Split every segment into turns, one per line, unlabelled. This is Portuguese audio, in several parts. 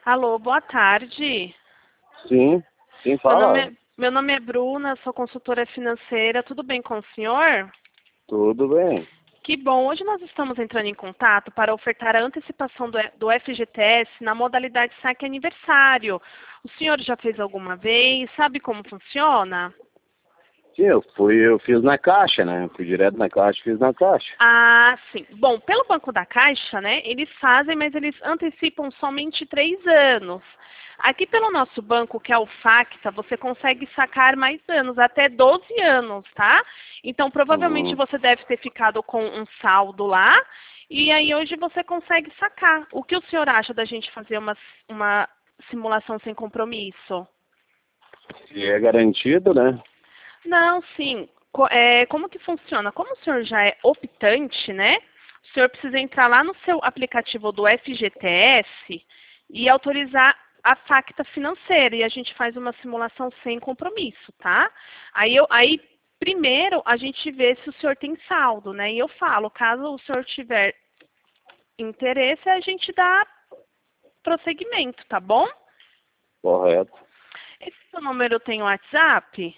Alô, boa tarde.
Sim, quem fala?
Meu nome é Bruna, sou consultora financeira. Tudo bem com o senhor?
Tudo bem.
Que bom. Hoje nós estamos entrando em contato para ofertar a antecipação do FGTS na modalidade saque aniversário. O senhor já fez alguma vez? Sabe como funciona?
Sim, eu fiz na caixa, né? Fui direto na caixa, fiz na caixa.
Ah, sim. Bom, pelo Banco da Caixa, né, eles fazem, mas eles antecipam somente 3 anos. Aqui pelo nosso banco, que é o Facta, você consegue sacar mais anos, até 12 anos, tá? Então, provavelmente
Uhum.
você deve ter ficado com um saldo lá, e aí hoje você consegue sacar. O que o senhor acha da gente fazer uma simulação sem compromisso?
Se é garantido, né?
Não, sim. Como que funciona? Como o senhor já é optante, né? O senhor precisa entrar lá no seu aplicativo do FGTS e autorizar a facta financeira. E a gente faz uma simulação sem compromisso, tá? Aí primeiro, a gente vê se o senhor tem saldo, né? E eu falo, caso o senhor tiver interesse, a gente dá prosseguimento, tá bom?
Correto.
Esse seu número tem WhatsApp?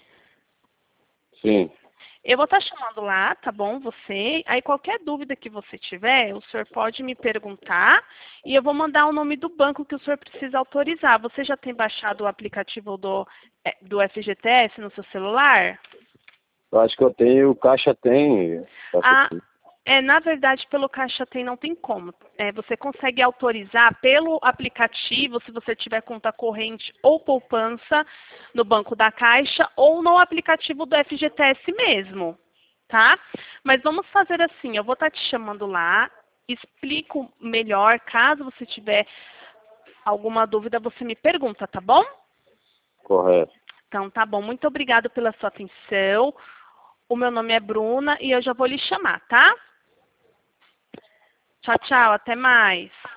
Sim.
Eu vou estar chamando lá, tá bom? Você. Aí qualquer dúvida que você tiver, o senhor pode me perguntar e eu vou mandar o nome do banco que o senhor precisa autorizar. Você já tem baixado o aplicativo do FGTS no seu celular?
Eu acho que eu tenho, o caixa tem. Caixa
Ah,
tem.
na verdade, pelo Caixa Tem não tem como. Você consegue autorizar pelo aplicativo, se você tiver conta corrente ou poupança no Banco da Caixa ou no aplicativo do FGTS mesmo, tá? Mas vamos fazer assim, eu vou estar te chamando lá, explico melhor, caso você tiver alguma dúvida, você me pergunta, tá bom?
Correto.
Então, tá bom. Muito obrigada pela sua atenção. O meu nome é Bruna e eu já vou lhe chamar, tá? Tchau, tchau. Até mais.